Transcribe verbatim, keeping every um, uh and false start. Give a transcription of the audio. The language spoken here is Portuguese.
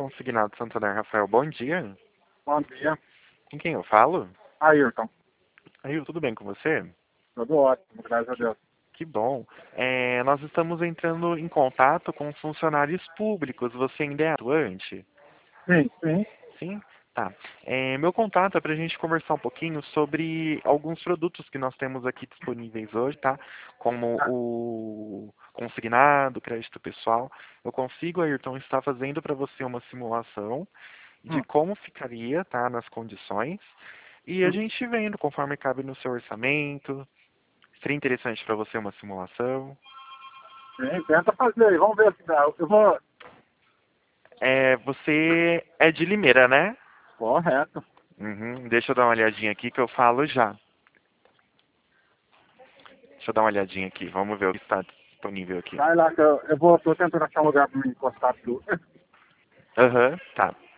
Consignado Santander, Rafael, bom dia. Bom dia. Com quem eu falo? Ayrton. Aí, tudo bem com você? Tudo ótimo, graças a Que, Deus. que bom. É, nós estamos entrando em contato com funcionários públicos. Você ainda é atuante? Sim, sim. Sim? Tá. É, meu contato é para a gente conversar um pouquinho sobre alguns produtos que nós temos aqui disponíveis hoje, tá? Como Ah, o consignado, crédito pessoal. Eu consigo, Ayrton, estar fazendo para você uma simulação de hum, como ficaria, tá, nas condições, e a hum. gente vendo conforme cabe no seu orçamento. Seria interessante para você uma simulação. Sim, tenta fazer aí, vamos ver se dá. Eu vou. É, você é de Limeira, né? Correto. Uhum, deixa eu dar uma olhadinha aqui que eu falo já. Deixa eu dar uma olhadinha aqui, vamos ver o que está disponível aqui. Vai lá que eu, eu vou, tô tentando achar um lugar para me encostar tudo. Aham, tá.